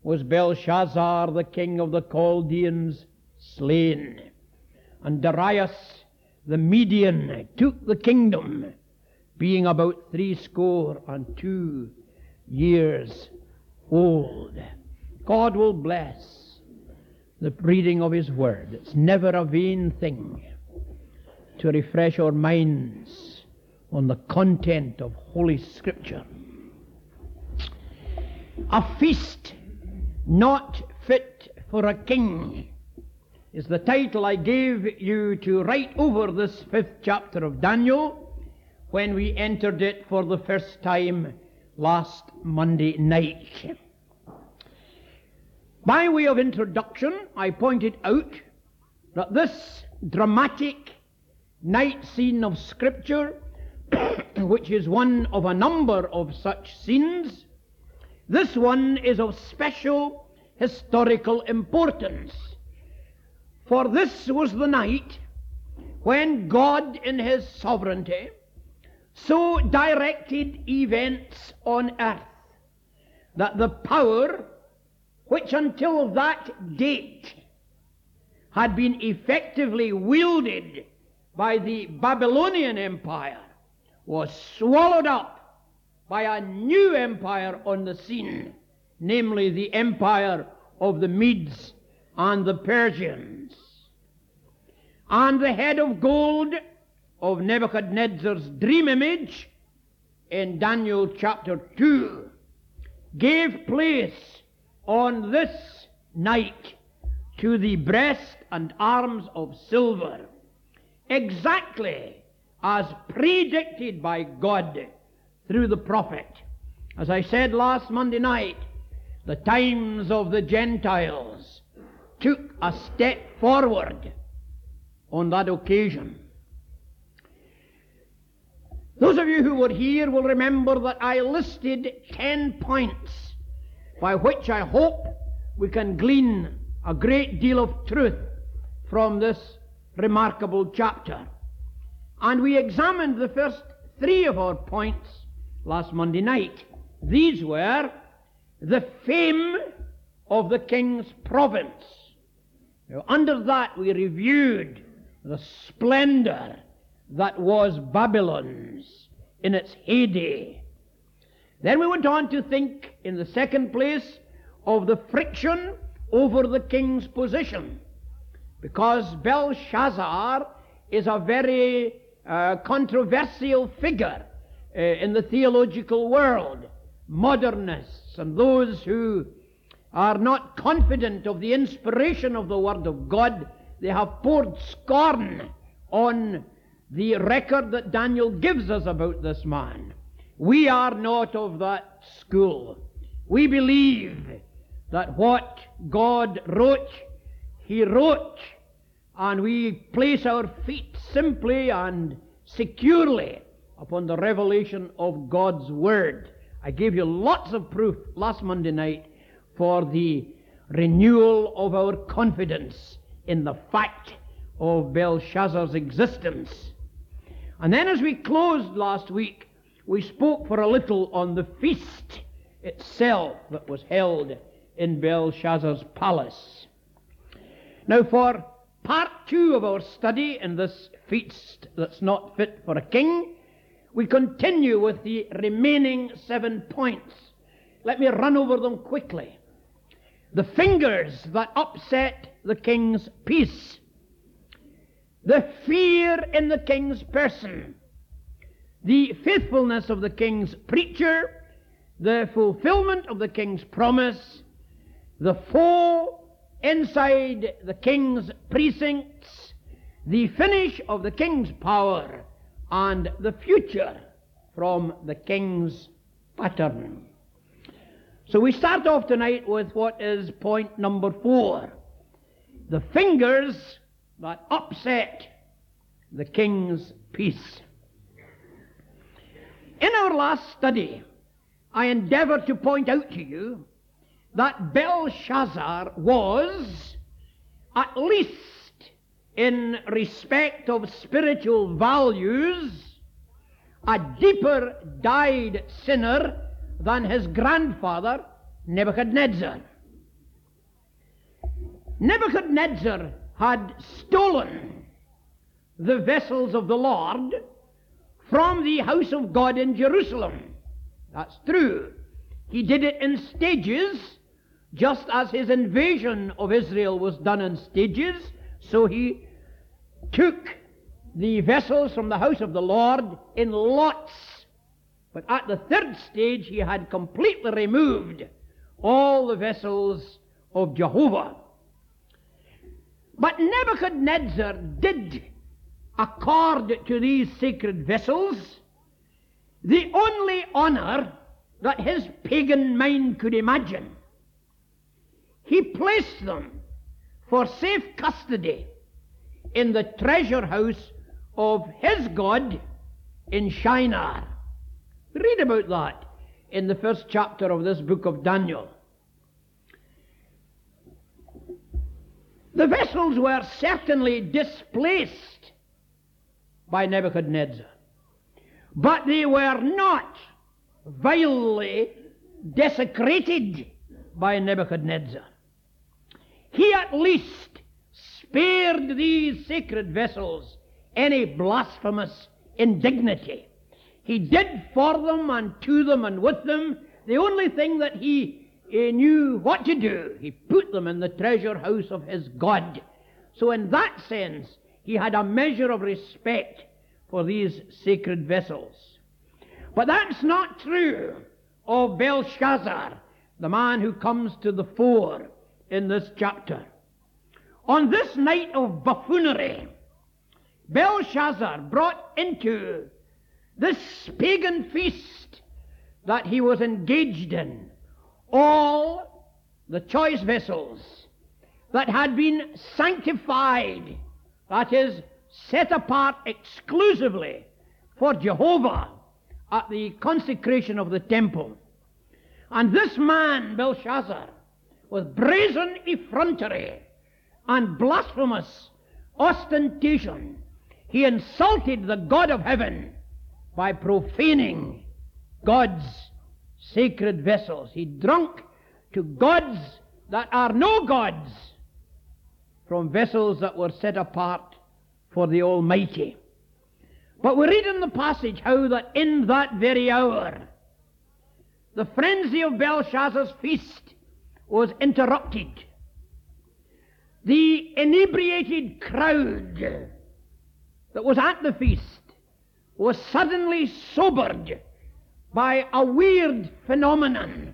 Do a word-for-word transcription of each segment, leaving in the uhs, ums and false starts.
was Belshazzar, the king of the Chaldeans, slain. And Darius the Median took the kingdom, being about threescore and two years old. God will bless the reading of His Word. It's never a vain thing to refresh our minds on the content of Holy Scripture. A feast not fit for a king is the title I gave you to write over this fifth chapter of Daniel when we entered it for the first time last Monday night. By way of introduction, I pointed out that this dramatic night scene of Scripture, which is one of a number of such scenes, this one is of special historical importance. For this was the night when God in His sovereignty so directed events on earth that the power which until that date had been effectively wielded by the Babylonian Empire was swallowed up by a new empire on the scene, namely the empire of the Medes and the Persians. And the head of gold of Nebuchadnezzar's dream image in Daniel chapter two gave place on this night to the breast and arms of silver, exactly as predicted by God through the prophet. As I said last Monday night, the times of the Gentiles took a step forward on that occasion. Those of you who were here will remember that I listed ten points by which I hope we can glean a great deal of truth from this remarkable chapter. And we examined the first three of our points last Monday night. These were the fame of the king's province. Now, under that we reviewed the splendor that was Babylon's in its heyday. Then we went on to think, in the second place, of the friction over the king's position, because Belshazzar is a very uh, controversial figure uh, in the theological world. Modernists and those who are not confident of the inspiration of the Word of God, they have poured scorn on the record that Daniel gives us about this man. We are not of that school. We believe that what God wrote, He wrote, and we place our feet simply and securely upon the revelation of God's Word. I gave you lots of proof last Monday night for the renewal of our confidence in the fact of Belshazzar's existence. And then as we closed last week, we spoke for a little on the feast itself that was held in Belshazzar's palace. Now, for part two of our study in this feast that's not fit for a king, we continue with the remaining seven points. Let me run over them quickly. The fingers that upset the king's peace, the fear in the king's person, the faithfulness of the king's preacher, the fulfillment of the king's promise, the foe inside the king's precincts, the finish of the king's power, and the future from the king's pattern. So we start off tonight with what is point number four. The fingers that upset the king's peace. In our last study, I endeavored to point out to you that Belshazzar was, at least in respect of spiritual values, a deeper dyed sinner than his grandfather Nebuchadnezzar. Nebuchadnezzar had stolen the vessels of the Lord from the house of God in Jerusalem. That's true. He did it in stages, just as his invasion of Israel was done in stages. So he took the vessels from the house of the Lord in lots. But at the third stage, he had completely removed all the vessels of Jehovah. But Nebuchadnezzar did accord to these sacred vessels the only honor that his pagan mind could imagine. He placed them for safe custody in the treasure house of his God in Shinar. Read about that in the first chapter of this book of Daniel. The vessels were certainly displaced by Nebuchadnezzar, but they were not vilely desecrated by Nebuchadnezzar. He at least spared these sacred vessels any blasphemous indignity. He did for them and to them and with them the only thing that he He knew what to do. He put them in the treasure house of his God. So in that sense, he had a measure of respect for these sacred vessels. But that's not true of Belshazzar, the man who comes to the fore in this chapter. On this night of buffoonery, Belshazzar brought into this pagan feast that he was engaged in all the choice vessels that had been sanctified, that is, set apart exclusively for Jehovah at the consecration of the temple. And this man, Belshazzar, with brazen effrontery and blasphemous ostentation, he insulted the God of heaven by profaning God's sacred vessels. He drunk to gods that are no gods from vessels that were set apart for the Almighty. But we read in the passage how that in that very hour the frenzy of Belshazzar's feast was interrupted. The inebriated crowd that was at the feast was suddenly sobered by a weird phenomenon.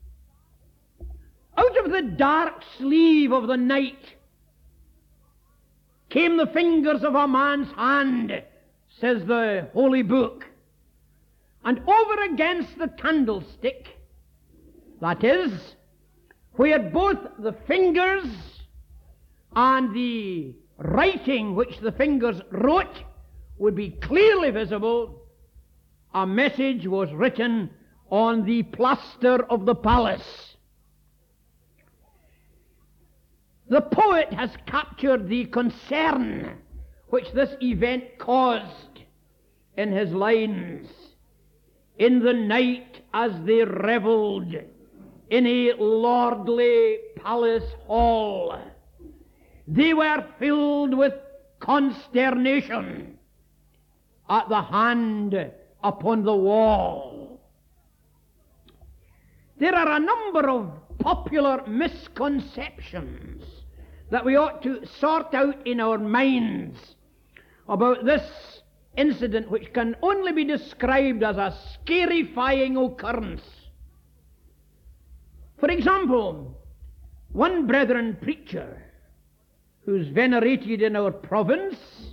Out of the dark sleeve of the night came the fingers of a man's hand, says the Holy Book, and over against the candlestick, that is, where both the fingers and the writing which the fingers wrote would be clearly visible, a message was written on the plaster of the palace. The poet has captured the concern which this event caused in his lines. In the night as they revelled in a lordly palace hall, they were filled with consternation at the hand upon the wall. There are a number of popular misconceptions that we ought to sort out in our minds about this incident, which can only be described as a scarifying occurrence. For example, one brethren preacher who's venerated in our province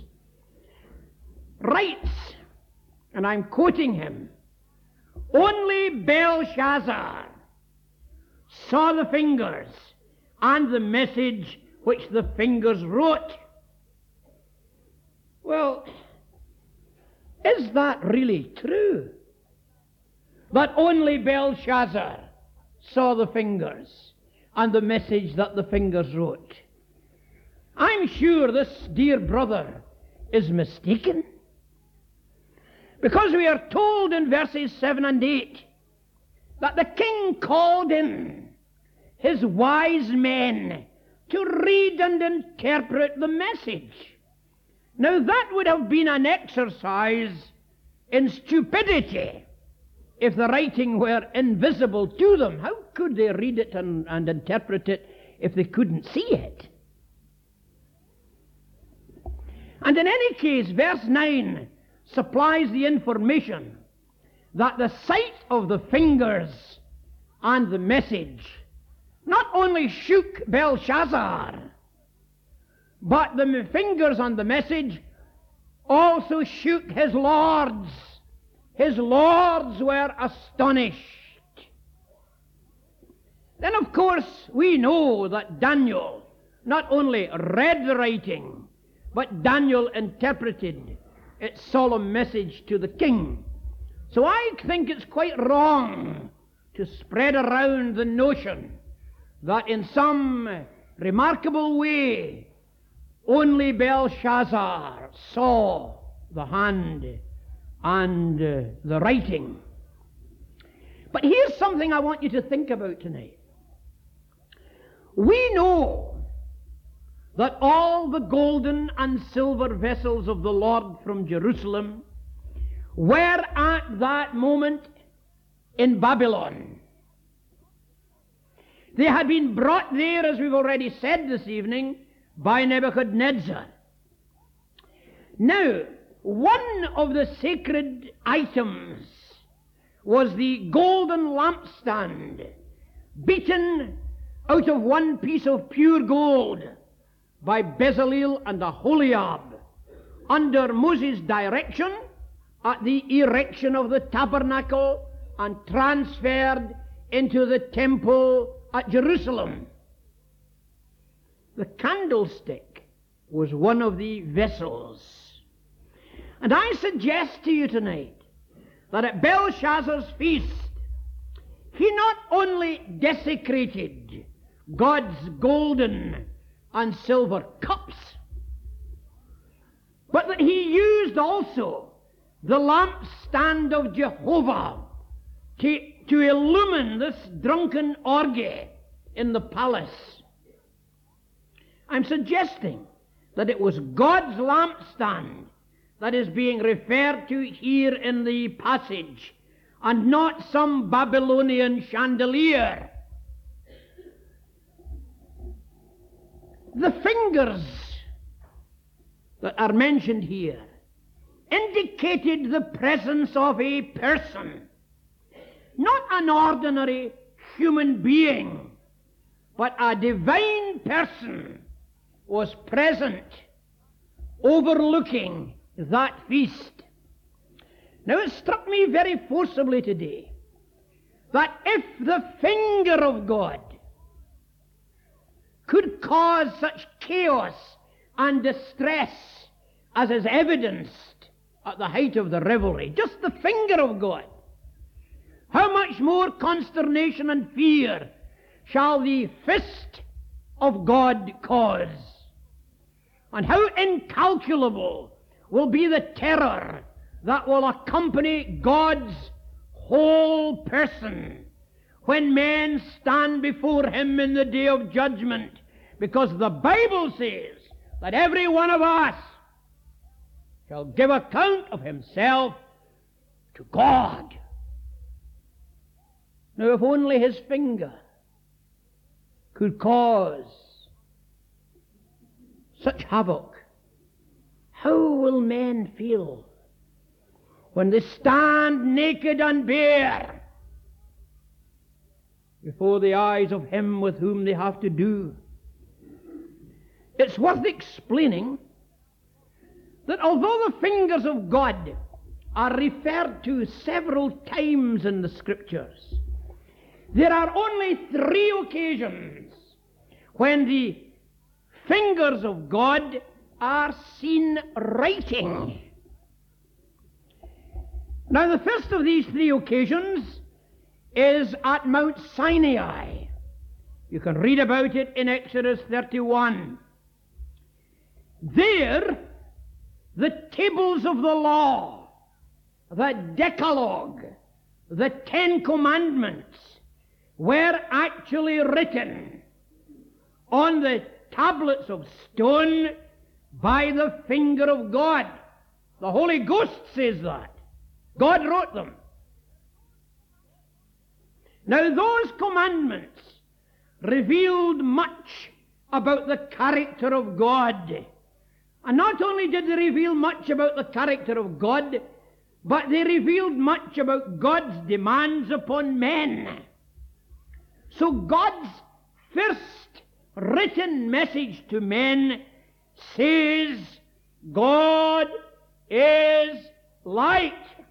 writes, and I'm quoting him, "Only Belshazzar saw the fingers and the message which the fingers wrote." Well, is that really true? That only Belshazzar saw the fingers and the message that the fingers wrote? I'm sure this dear brother is mistaken. Because we are told in verses seven and eight that the king called in his wise men to read and interpret the message. Now that would have been an exercise in stupidity if the writing were invisible to them. How could they read it and, and interpret it if they couldn't see it? And in any case, verse nine supplies the information that the sight of the fingers and the message not only shook Belshazzar, but the fingers and the message also shook his lords. His lords were astonished. Then, of course, we know that Daniel not only read the writing, but Daniel interpreted its solemn message to the king. So I think it's quite wrong to spread around the notion that in some remarkable way only Belshazzar saw the hand and uh, the writing. But here's something I want you to think about tonight. We know that all the golden and silver vessels of the Lord from Jerusalem were at that moment in Babylon. They had been brought there, as we've already said this evening, by Nebuchadnezzar. Now, one of the sacred items was the golden lampstand, beaten out of one piece of pure gold by Bezalel and Aholiab, under Moses' direction at the erection of the tabernacle and transferred into the temple at Jerusalem. The candlestick was one of the vessels. And I suggest to you tonight that at Belshazzar's feast, he not only desecrated God's golden and silver cups, but that he used also the lampstand of Jehovah to, to illumine this drunken orgy in the palace. I'm suggesting that it was God's lampstand that is being referred to here in the passage, and not some Babylonian chandelier. The fingers that are mentioned here indicated the presence of a person, not an ordinary human being, but a divine person was present overlooking that feast. Now it struck me very forcibly today that if the finger of God could cause such chaos and distress as is evidenced at the height of the revelry, just the finger of God, how much more consternation and fear shall the fist of God cause? And how incalculable will be the terror that will accompany God's whole person when men stand before him in the day of judgment, because the Bible says that every one of us shall give account of himself to God. Now, if only his finger could cause such havoc, how will men feel when they stand naked and bare before the eyes of him with whom they have to do? It's worth explaining that although the fingers of God are referred to several times in the Scriptures, there are only three occasions when the fingers of God are seen writing. Now, the first of these three occasions is at Mount Sinai. You can read about it in Exodus thirty-one. There, the tables of the law, the Decalogue, the Ten Commandments, were actually written on the tablets of stone by the finger of God. The Holy Ghost says that. God wrote them. Now those commandments revealed much about the character of God. And not only did they reveal much about the character of God, but they revealed much about God's demands upon men. So God's first written message to men says, God is light,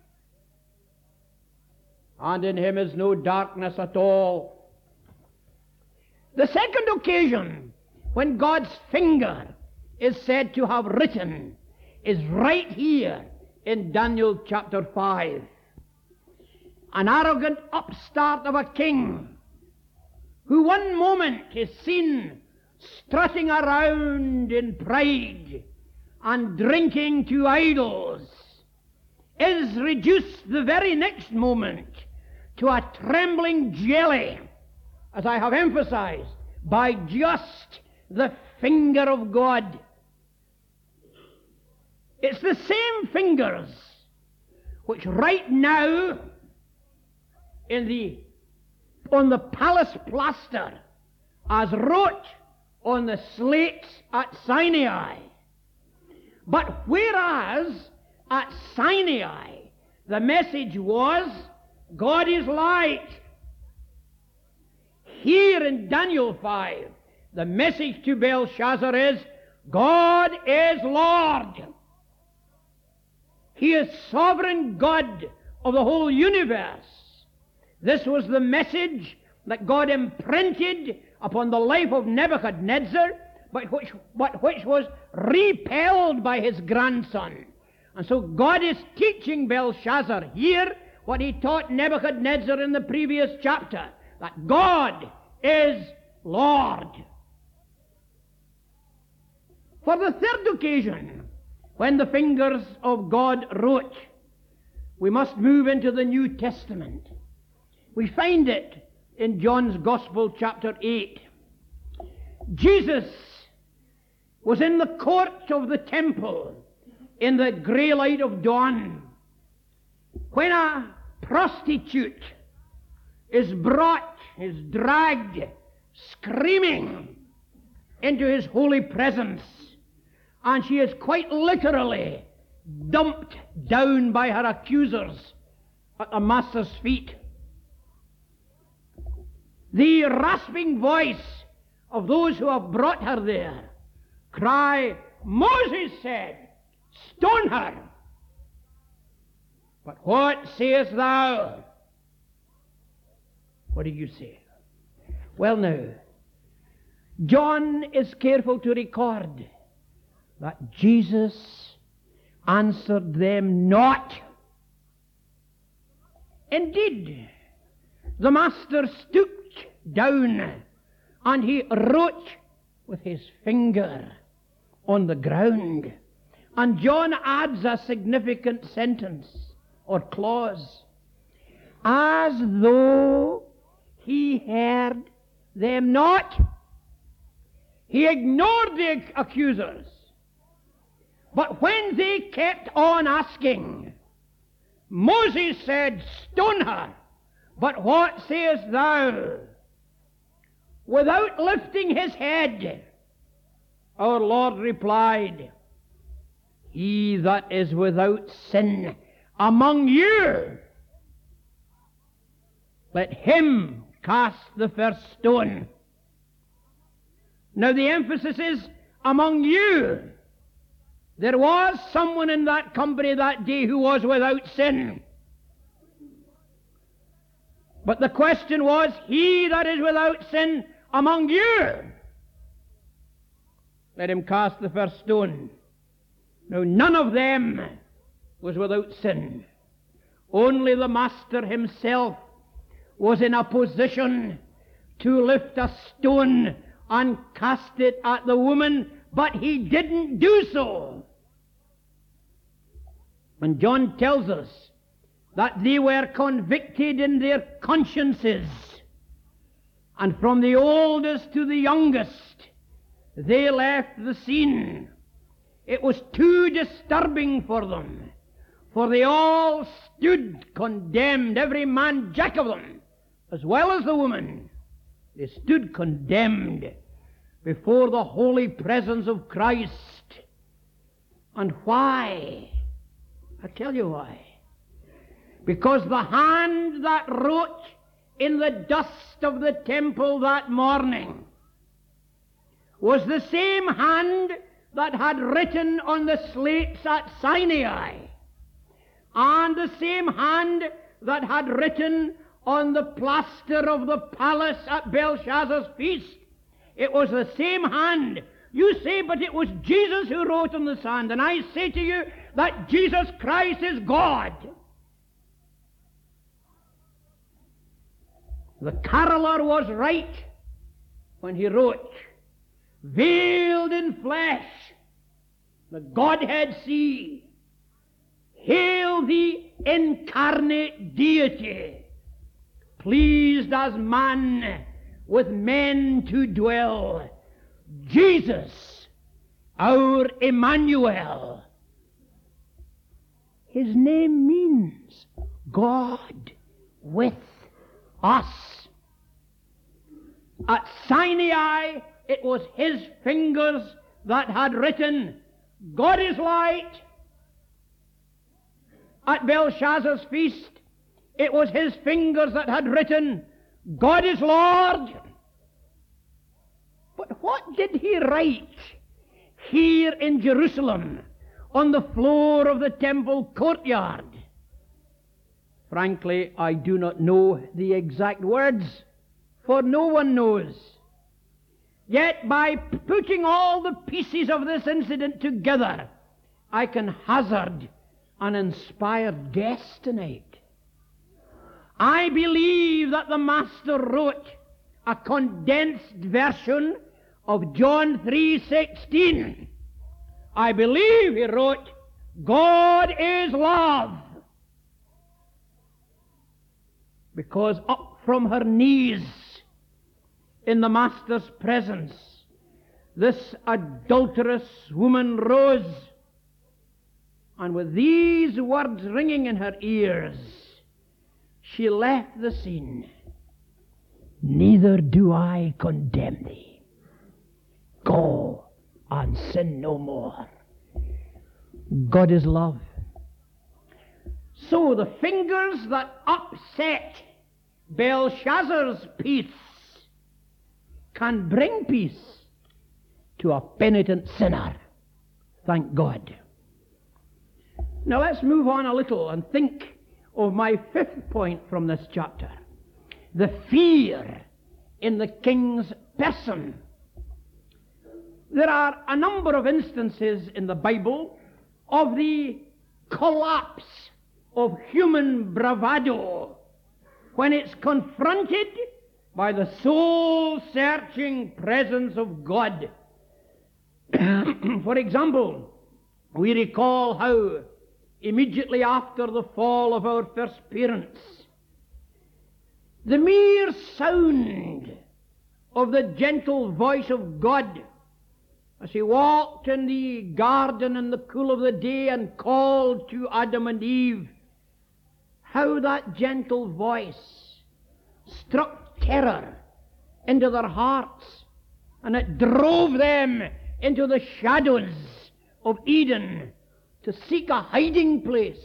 and in him is no darkness at all. The second occasion when God's finger is said to have written is right here in Daniel chapter five. An arrogant upstart of a king who one moment is seen strutting around in pride and drinking to idols is reduced the very next moment to a trembling jelly, as I have emphasized, by just the finger of God. It's the same fingers which right now in the on the palace plaster as wrote on the slates at Sinai. But whereas at Sinai the message was, God is light, here in Daniel five the message to Belshazzar is, God is Lord. He is sovereign God of the whole universe. This was the message that God imprinted upon the life of Nebuchadnezzar, but which, but which was repelled by his grandson. And so God is teaching Belshazzar here what he taught Nebuchadnezzar in the previous chapter, that God is Lord. For the third occasion, when the fingers of God wrote, we must move into the New Testament. We find it in John's Gospel, chapter eight. Jesus was in the court of the temple in the grey light of dawn when a prostitute is brought, is dragged, screaming into his holy presence, and she is quite literally dumped down by her accusers at the Master's feet. The rasping voice of those who have brought her there cry, Moses said, stone her. But what sayest thou? What do you say? Well now, John is careful to record that Jesus answered them not. Indeed, the Master stooped down and he wrote with his finger on the ground. And John adds a significant sentence or clause, as though he heard them not. He ignored the accusers. But when they kept on asking, Moses said, stone her, but what sayest thou? Without lifting his head, our Lord replied, he that is without sin among you, let him cast the first stone. Now the emphasis is among you. There was someone in that company that day who was without sin. But the question was, he that is without sin among you, let him cast the first stone. Now none of them was without sin. Only the Master himself was in a position to lift a stone and cast it at the woman, but he didn't do so. And John tells us that they were convicted in their consciences, and from the oldest to the youngest, they left the scene. It was too disturbing for them, for they all stood condemned, every man jack of them, as well as the woman. They stood condemned before the holy presence of Christ. And why? I tell you why. Because the hand that wrote in the dust of the temple that morning was the same hand that had written on the slates at Sinai, and the same hand that had written on the plaster of the palace at Belshazzar's feast. It was the same hand. You say, but it was Jesus who wrote on the sand, and I say to you that Jesus Christ is God. The caroller was right when he wrote, veiled in flesh, the Godhead see. Hail the incarnate deity, pleased as man with men to dwell. Jesus, our Emmanuel. His name means God with us. At Sinai, it was his fingers that had written, God is light. At Belshazzar's feast, it was his fingers that had written, God is Lord. But what did he write here in Jerusalem on the floor of the temple courtyard? Frankly, I do not know the exact words, for no one knows. Yet by putting all the pieces of this incident together, I can hazard an inspired guess tonight. I believe that the Master wrote a condensed version of John three sixteen. I believe he wrote, God is love. Because up from her knees in the Master's presence, this adulterous woman rose, and with these words ringing in her ears, she left the scene. Neither do I condemn thee. Go and sin no more. God is love. So the fingers that upset Belshazzar's peace can bring peace to a penitent sinner. Thank God. Now let's move on a little and think of my fifth point from this chapter. The fear in the king's person. There are a number of instances in the Bible of the collapse of human bravado when it's confronted by the soul-searching presence of God. For example, we recall how immediately after the fall of our first parents, the mere sound of the gentle voice of God as he walked in the garden in the cool of the day and called to Adam and Eve, how that gentle voice struck terror into their hearts, and it drove them into the shadows of Eden to seek a hiding place.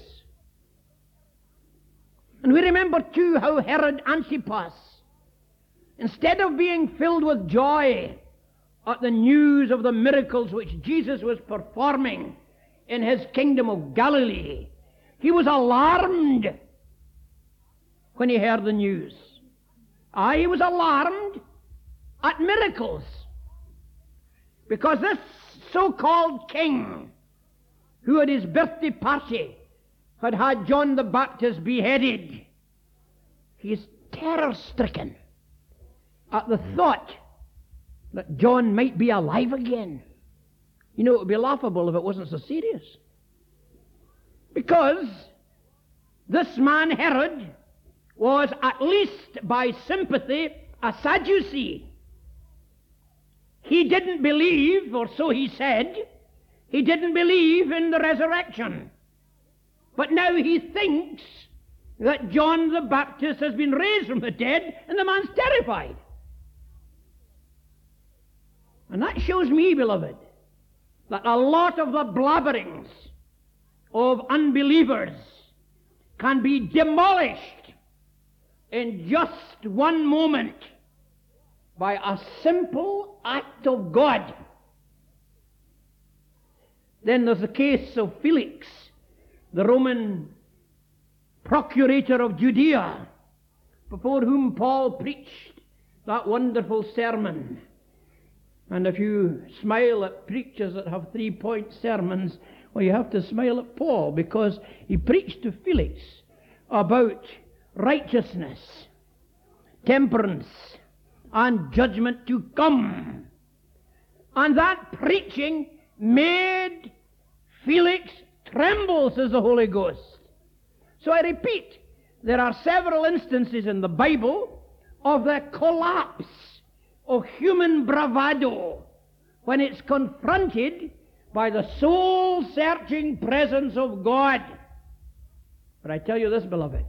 And we remember too how Herod Antipas, instead of being filled with joy at the news of the miracles which Jesus was performing in his kingdom of Galilee, he was alarmed when he heard the news. Ah, he was alarmed at miracles, because this so-called king, who at his birthday party had had John the Baptist beheaded, he is terror-stricken at the thought that John might be alive again. You know, it would be laughable if it wasn't so serious. Because this man Herod was, at least by sympathy, a Sadducee. he didn't believe, or so he said, he didn't believe in the resurrection. But now he thinks that John the Baptist has been raised from the dead, and the man's terrified. And that shows me, beloved, that a lot of the blabberings of unbelievers can be demolished in just one moment by a simple act of God. Then there's the case of Felix, the Roman procurator of Judea, before whom Paul preached that wonderful sermon. And if you smile at preachers that have three-point sermons, well, you have to smile at Paul, because he preached to Felix about righteousness, temperance, and judgment to come. And that preaching made Felix tremble, says the Holy Ghost. So I repeat, there are several instances in the Bible of the collapse of human bravado when it's confronted by the soul-searching presence of God. But I tell you this, beloved,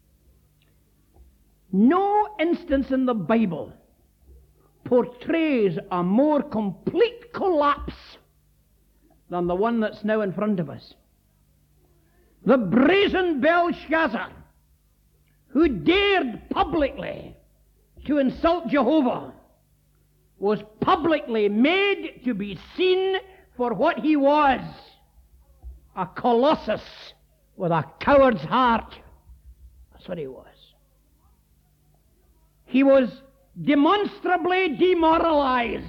no instance in the Bible portrays a more complete collapse than the one that's now in front of us. The brazen Belshazzar, who dared publicly to insult Jehovah, was publicly made to be seen for what he was, a colossus with a coward's heart. That's what he was. He was demonstrably demoralized.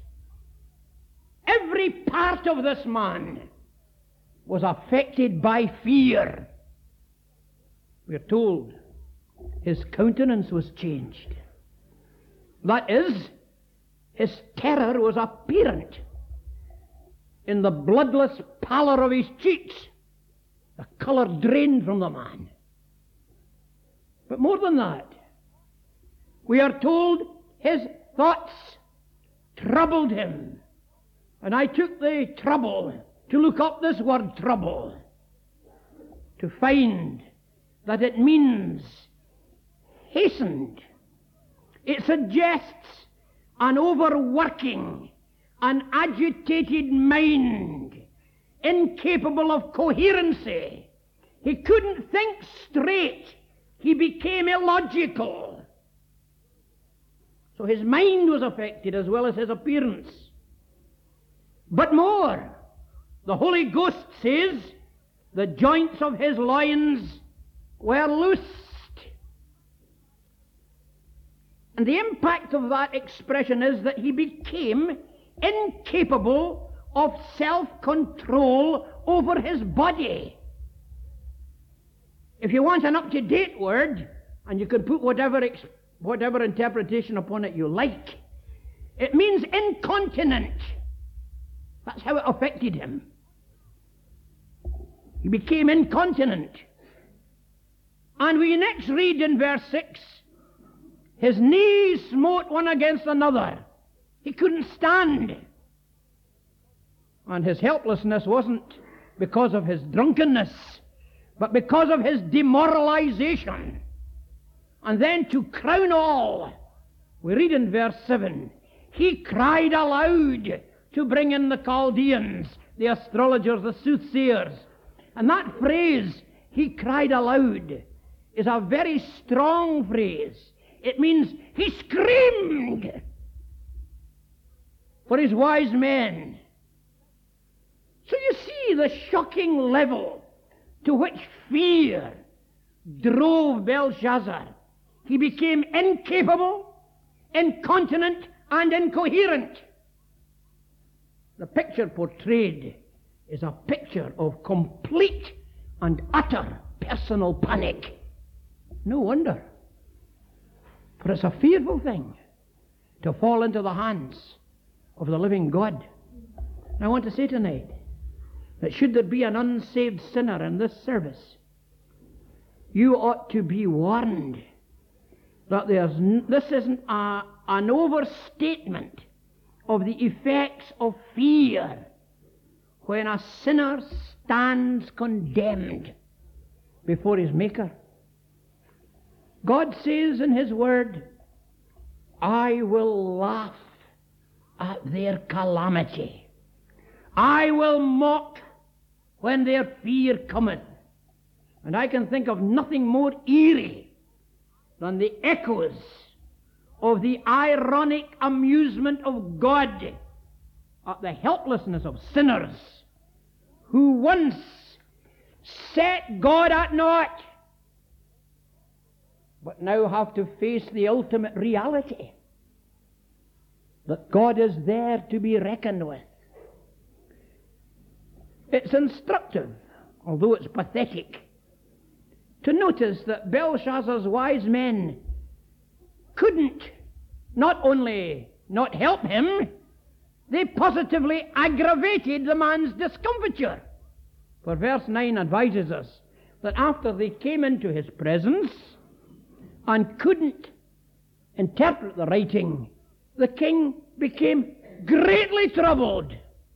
Every part of this man was affected by fear. We're told his countenance was changed. That is, his terror was apparent in the bloodless pallor of his cheeks. The colour drained from the man. But more than that, we are told his thoughts troubled him. And I took the trouble to look up this word trouble, to find that it means hastened. It suggests an overworking, an agitated mind, incapable of coherency. He couldn't think straight. He became illogical. So his mind was affected as well as his appearance. But more, the Holy Ghost says the joints of his loins were loosed. And the impact of that expression is that he became incapable of self-control over his body. If you want an up-to-date word, and you can put whatever, ex- whatever interpretation upon it you like, it means incontinent. That's how it affected him. He became incontinent. And we next read in verse six, his knees smote one against another. He couldn't stand. And his helplessness wasn't because of his drunkenness, but because of his demoralization. And then to crown all, we read in verse seven, he cried aloud to bring in the Chaldeans, the astrologers, the soothsayers. And that phrase, he cried aloud, is a very strong phrase. It means he screamed for his wise men. So you see the shocking level to which fear drove Belshazzar. He became incapable, incontinent, and incoherent. The picture portrayed is a picture of complete and utter personal panic. No wonder. For it's a fearful thing to fall into the hands of the living God. And I want to say tonight that should there be an unsaved sinner in this service, you ought to be warned that there's n- this isn't a, an overstatement of the effects of fear when a sinner stands condemned before his Maker. God says in His Word, I will laugh at their calamity. I will mock when their fear cometh. And I can think of nothing more eerie than the echoes of the ironic amusement of God at the helplessness of sinners who once set God at naught, but now have to face the ultimate reality that God is there to be reckoned with. It's instructive, although it's pathetic, to notice that Belshazzar's wise men couldn't not only not help him, they positively aggravated the man's discomfiture. For verse nine advises us that after they came into his presence and couldn't interpret the writing, the king became greatly troubled.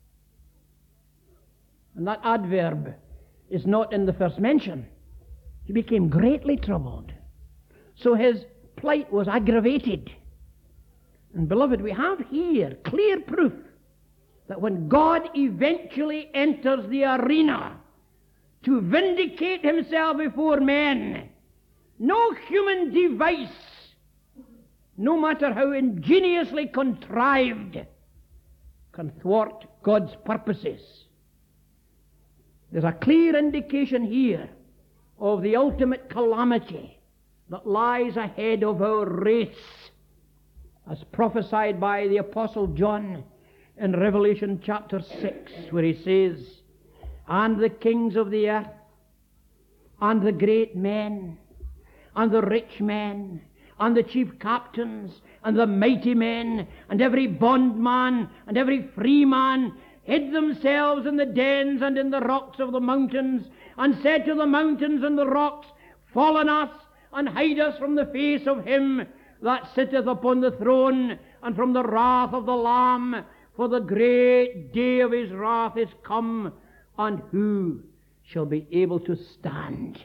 And that adverb is not in the first mention. He became greatly troubled. So his plight was aggravated. And beloved, we have here clear proof that when God eventually enters the arena to vindicate himself before men, no human device, no matter how ingeniously contrived, can thwart God's purposes. There's a clear indication here of the ultimate calamity that lies ahead of our race, as prophesied by the Apostle John in Revelation chapter six, where he says, and the kings of the earth, and the great men, and the rich men, and the chief captains, and the mighty men, and every bondman, and every free man, hid themselves in the dens and in the rocks of the mountains, and said to the mountains and the rocks, fall on us, and hide us from the face of him that sitteth upon the throne, and from the wrath of the Lamb, for the great day of his wrath is come, and who shall be able to stand?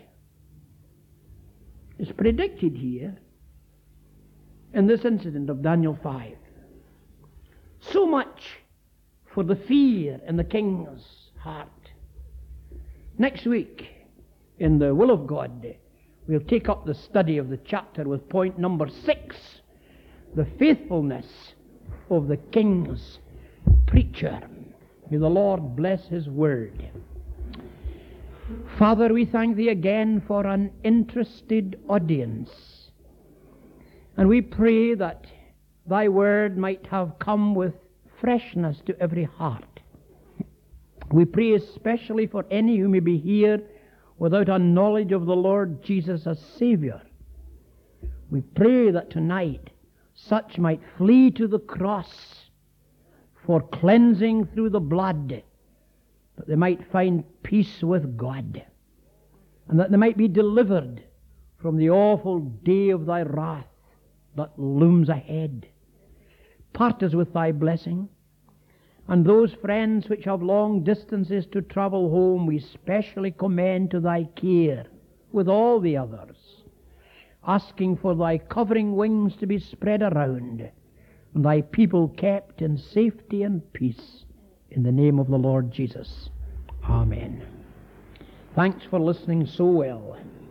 It's predicted here in this incident of Daniel five. So much for the fear in the king's heart. Next week, in the will of God, we'll take up the study of the chapter with point number six, the faithfulness of the king's preacher. May the Lord bless his word. Father, we thank thee again for an interested audience. And we pray that thy word might have come with freshness to every heart. We pray especially for any who may be here without a knowledge of the Lord Jesus as Savior. We pray that tonight such might flee to the cross for cleansing through the blood, that they might find peace with God, and that they might be delivered from the awful day of thy wrath that looms ahead. Part us with thy blessing, and those friends which have long distances to travel home we specially commend to thy care with all the others, asking for thy covering wings to be spread around, and thy people kept in safety and peace, in the name of the Lord Jesus. Amen. Thanks for listening so well.